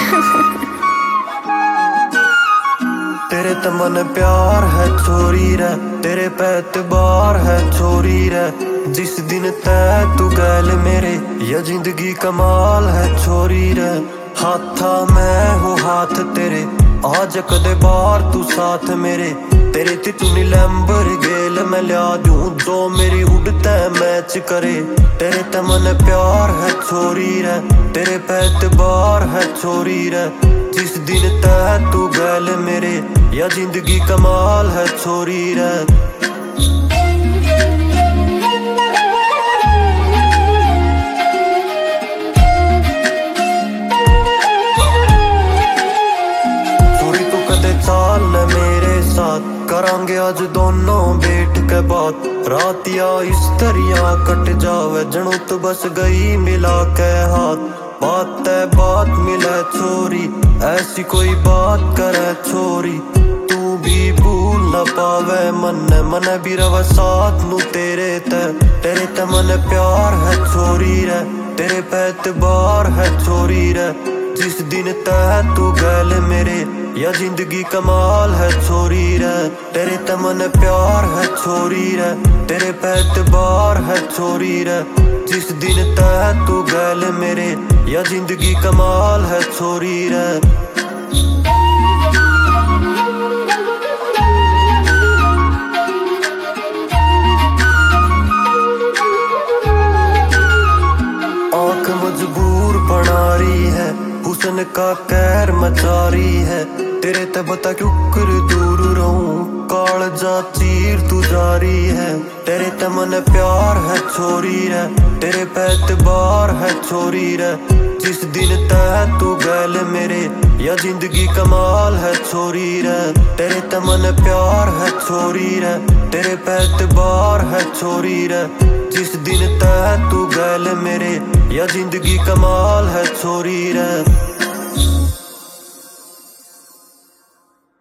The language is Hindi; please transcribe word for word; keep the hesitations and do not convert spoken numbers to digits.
तेरे ते मन प्यार है छोरी रे, तेरे पे एतबार है छोरी रे। जिस दिन तै तू गैल मेरे, या जिंदगी कमाल है छोरी रे। हाथा मैं हो हाथ तेरे, आज कदे बार तू साथ मेरे। तेरे ते तू नीलैम्बर गेल मैं लिया दूं, जो मेरी उड़ता मैच करे। तेरे ते मन प्यार है छोरी रे, तेरे पे एतबार है छोरी रे। जिस दिन तै तू गैल मेरे, या जिंदगी कमाल है छोरी रे। छोरी तू कदे चाल न मेरे साथ, करांगे आज दोनों बैठ के बात। रात या इस दरिया कट जावे, जणू तो बस गई मिला के हाथ। बात है बात मिले छोरी, ऐसी कोई बात करे छोरी। तू भी भूल न पावे मन, मन भी रवा साथ नू तेरे ते। तेरे ते मन प्यार है छोरी रे, तेरे पे एतबार है छोरी रे। जिस दिन तै तू गैल मेरे, या जिंदगी कमाल है छोरी रे। तेरे ते मन प्यार है छोरी रे, तेरे पे एतबार है छोरी रे। जिस दिन तै तू गैल मेरे, या जिंदगी कमाल है छोरी रे। आंख मजबूर बना रही है, हुस्न का कहर मचा रही है। तेरे ते बता क्यों कर दूर रहूं, कालजा चीर तू जा रही है। तेरे ते मन प्यार है छोरी रे, तेरे पे एतबार है छोरी रे। जिस दिन तै तू गैल मेरे, या जिंदगी कमाल है छोरी रे। तेरे ते मन प्यार है छोरी रे, तेरे पे एतबार है छोरी रे। जिस दिन तै तू गैल मेरे, या जिंदगी कमाल है छोरी रे।